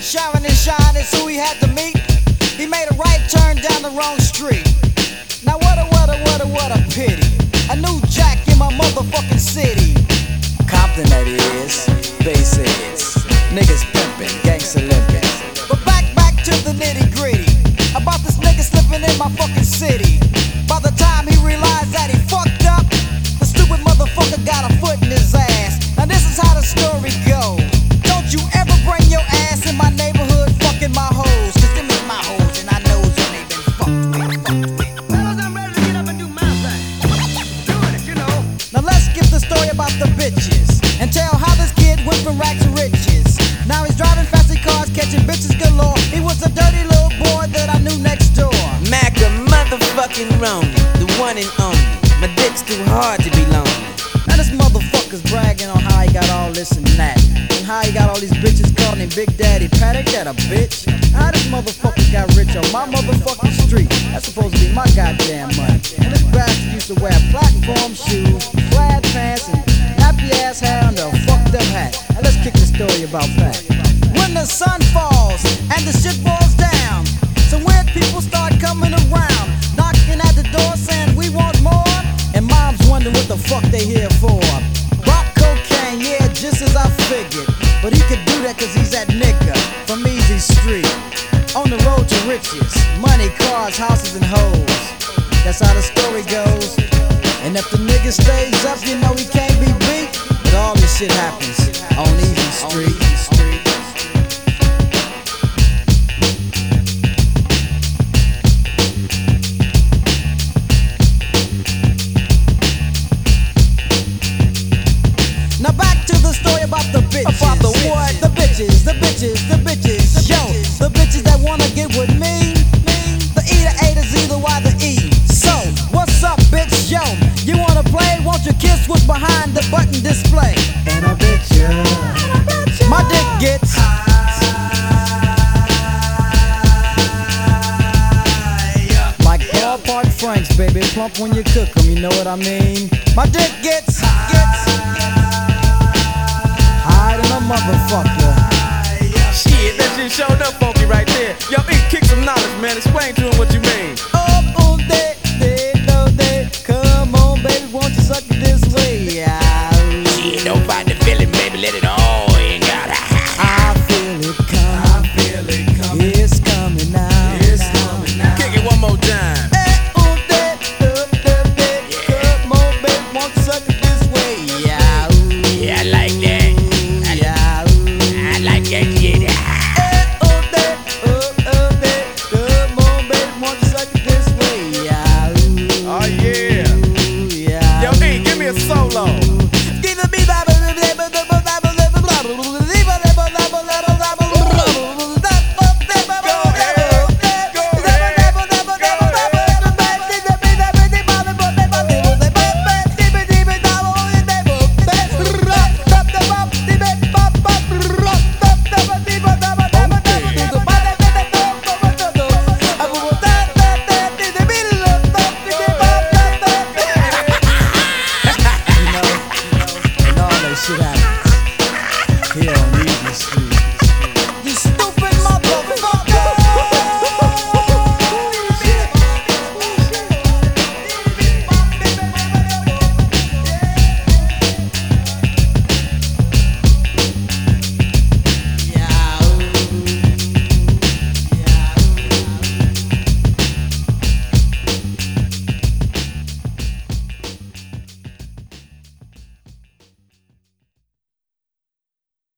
Sharon and Shine is who he had to meet. He made a right turn down the wrong street. Now what a pity. A new Jack in my motherfucking city. Compton that is, bass is, niggas pimpin', gangsta limpin'. But back to the nitty gritty. About this nigga slipping in my fucking city. By the time he realized that he fucked up, the stupid motherfucker got a foot in his ass. Now this is how the story goes. Don't you ever bring your ass in my neighborhood fucking my hoes. Cause them is my hoes and I knows when they been fucked with. Fellas, I'm ready to get up and do my thing. Doing it, you know. Now let's skip the story about the bitches and tell how this kid went from rags to riches. Now he's driving fancy cars, catching bitches galore. He was a dirty little boy that I knew next door. Mac a motherfucking Romy, the one and only. My dick's too hard to be lonely. Now this motherfucker's bragging on how he got all this and that, and how he got all these bitches calling him Big Daddy Pat. Ain't that a bitch? How this motherfucker got rich on my motherfucking street? That's supposed to be my goddamn money. And this bastard used to wear platform shoes, plaid pants, and nappy ass hair under a fucked up hat. Now let's kick the story about Pat. When the sun falls and the shit falls down, some weird people start coming around, knocking at the door saying we want more. And moms wondering what the fuck they here for. Rock cocaine, yeah, just as I figured. But he could do that cause he's that nigga from Easy Street. On the road to riches, money, cars, houses, and hoes. That's how the story goes. And if the nigga stays up, you know he can't be beat. But all this shit happens on Easy Street. Now back to the story about the bitches. About the what? The bitches, the bitches, the bitches. Yo, the bitches that wanna get with me. The E, the A, the Z, the Y, the E. So, what's up, bitch? Yo, you wanna play? Won't you kiss what's behind the button display? And I bet you. My dick gets like ballpark Franks, baby. Plump when you cook 'em, you know what I mean? My dick gets higher than a motherfucker. Shit, that shit showed up funky right there. Yo, kick some knowledge, man. Explain to him what you mean. Up on that, come on, baby, won't you suck it this way? Shit, don't fight the feeling, baby, let it all hang out. I feel it coming, it's coming now. Kick it one more time. On that, come on, baby, won't you suck it this way? Yeah, I like that. I like that, yeah.